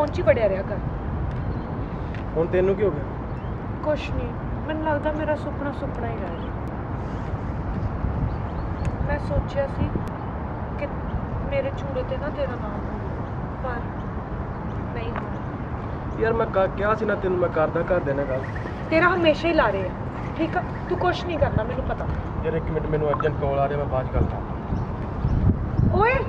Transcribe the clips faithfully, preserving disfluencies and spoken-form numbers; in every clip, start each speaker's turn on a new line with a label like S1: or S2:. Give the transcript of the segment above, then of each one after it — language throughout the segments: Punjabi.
S1: फोन च ही पढ़िया रहा कर।
S2: ਹੁਣ ਤੈਨੂੰ ਕੀ ਹੋ ਗਿਆ?
S1: कुछ नहीं, मैंने लगता मेरा सुपना सुपना ही रह गया। मैं सोचा सी कि मेरे चूड़े ते ना तेरा नाम हो, पर नहीं होना।
S2: ਯਾਰ ਮੈਂ ਕ- ਕਿਹਾ ਸੀ ਨਾ ਤੈਨੂੰ ਮੈਂ ਕਰਦਾ ਘਰ ਦੇ ਨਾਲ ਗੱਲ।
S1: तेरा हमेशा ही ला रहे हैं, ठीक है? तू कुछ नहीं करना, मैनू पता।
S2: ਯਾਰ ਇੱਕ ਮਿੰਟ ਮੈਨੂੰ ਅਰਜੈਂਟ ਕਾਲ ਆ ਰਿਹਾ, ਮੈਂ ਬਾਅਦ 'ਚ ਕਰਦਾ।
S1: ओए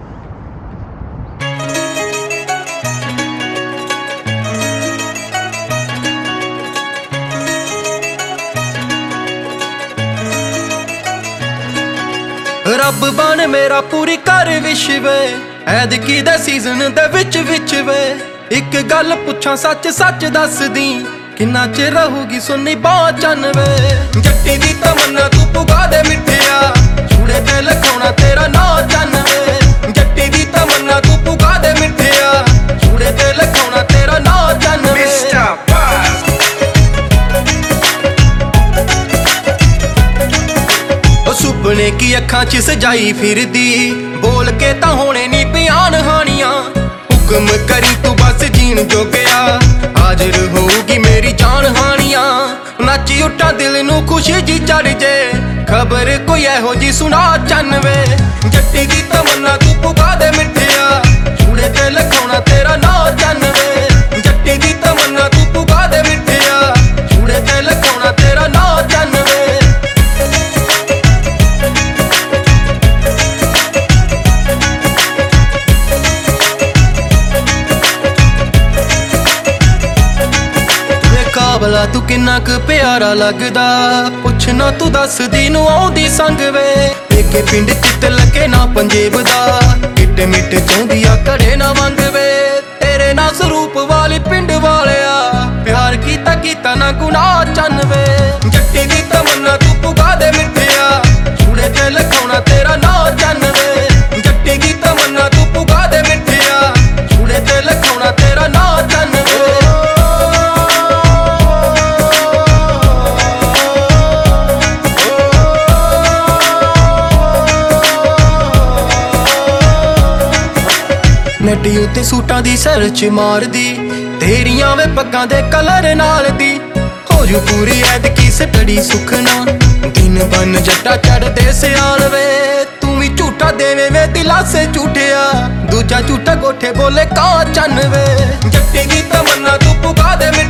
S3: ਰੱਬ ਬਣ ਮੇਰਾ ਪੂਰੀ ਕਰ ਵਿਸ਼ ਵੇ, ਐਤਕੀ ਦੇ ਸੀਜ਼ਨ ਦੇ ਵਿੱਚ ਵਿੱਚ ਵੇ। ਇੱਕ ਗੱਲ ਪੁੱਛਾਂ ਸੱਚ ਸੱਚ ਦੱਸਦੀ, ਕਿੰਨਾ ਚਿਰ ਰਹੂਗੀ ਸੁਣੀ ਬਾਹ ਚੰਨ ਵੇ। ਜੱਟੀ ਦੀ ਤਮੰਨਾ ਤੂੰ ਪੁਗਾ ਦੇ ਮਿੱਠਿਆ, ਛੂੜੇ ਤੇ ਲਖਾਉਣਾ ਤੇਰਾ ਨਾਂ ਚੰਨ ਵੇ। ਜੱਟੀ ਦੀ ਤਮੰਨਾ ਤੂੰ ਪੁਗਾ ਦੇ ਮਿੱਠਿਆ, ਛੂੜੇ ਤੇ ਲਖਾਉਣਾ ਤੇਰਾ ਨਾਂ ਚੰਨ ਵੇ। ਸੁਪਨੇ ਕੀ ਅੱਖਾਂ 'ਚ ਸਜਾਈ ਫਿਰਦੀ, ਬੋਲ ਕੇ ਤਾਂ ਹੋਣੇ ਨੀ ਬਿਆਨ ਹਾਣੀਆਂ। ਹੁਕਮ ਕਰੀ ਤੂੰ ਬਸ ਜੀਣ ਜੋਗਿਆ, ਹਾਜ਼ਰ ਹੋਊਗੀ ਮੇਰੀ ਜਾਨ ਹਾਣੀਆਂ। ਨੱਚੀ ਉੱਠਾਂ ਦਿਲ ਨੂੰ ਖੁਸ਼ੀ ਜੀ ਚੜ ਜੇ, ਖਬਰ ਕੋਈ ਇਹੋ ਜੀ ਸੁਣਾ ਚੰਨ ਵੇ। ਜੱਟੀ ਦੀ ਤਮੰਨਾ ਤੂੰ ਪੁਗਾ ਦੇ ਮਿੱਠਿਆ, ਛੂੜੇ ਤੇ ਲਖਾਉਣਾ ਤੇਰਾ ਨਾਂ ਚੰਨ ਵੇ। ਜੱਟੀ ਦੀ ਤਮੰਨਾ ਤੂੰ ਪੁਗਾ ਦੇ ਮਿੱਠਿਆ, ਛੂੜੇ ਤੇ ਲਖਾਉਣਾ ਤੇਰਾ ਨਾਂ ਚੰਨ ਵੇ। ਕਾਬਲਾ ਤੂੰ ਕਿੰਨਾ ਕੁ ਪਿਆਰਾ ਲੱਗਦਾ, ਪੁੱਛਣਾ ਤੂੰ ਦੱਸਦੀ ਨੂੰ ਆਉਂਦੀ ਸੰਗ ਵੇ। ਪੇਕੇ ਪਿੰਡ ਚਿੱਤ ਲੱਗੇ ਨਾ ਪੰਜੇਬ ਦਾ, ਕਿੱਟ ਮਿੱਟ ਚਾਹੁੰਦੀ ਆ ਘੜੇ ਨਾ ਵੰਗ ਵੇ। ਤੇਰੇ ਨਾਲ ਸਰੂਪ ਵਾਲੀ ਪਿੰਡ ਵਾਲਿਆ, ਪਿਆਰ ਕੀਤਾ ਕੀਤਾ ਨਾ ਗੁਨਾਹ ਚੰਨ ਵੇ। ਜੱਟੀ ਦੀ ਤਮੰਨਾ ਤੂੰ ਪੁਗਾ ਦੇ ਮਿੱਠਿਆ, ਛੂੜੇ ਤੇ ਲਖਾਉਣਾ ਤੇਰਾ ਨਾਂ ਚੰਨ ਵੇ। ਜੱਟੀ ਦੀ ਤਮੰਨਾ ਤੂੰ ਪੁਗਾ ਦੇ ਮਿੱਠਿਆ, ਛੂੜੇ ਤੇ ਲਖਾਉਣਾ ਤੇਰਾ ਨਾਂ ਚੰਨ ਵੇ। ਨੱਡੀ ਉੱਤੇ ਸੂਟਾਂ ਦੀ ਸਰਚ ਮਾਰਦੀ, ਤੇਰੀਆਂ ਵੇ ਪੱਗਾਂ ਦੇ ਕਲਰ ਨਾਲ ਦੀ। ਹੋ ਜੂ ਪੂਰੀ ਐਤਕੀ ਸਟੜੀ ਸੁਖਣਾ, ਦਿਨ ਬਨ ਜੱਟਾ ਚੜਦੇ ਸਿਆਲ ਵੇ। ਤੂੰ ਵੀ ਝੂਠਾ ਦੇਵੇਂ ਵੇ ਦਿਲਾਸੇ ਝੂਠਿਆ, ਦੂਜਾ ਝੂਠਾ ਗੋਠੇ ਬੋਲੇ ਕਾ ਚੰਨ ਵੇ। ਜੱਟੀ ਦੀ ਤਮੰਨਾ ਤੂੰ ਪੁਗਾ ਦੇ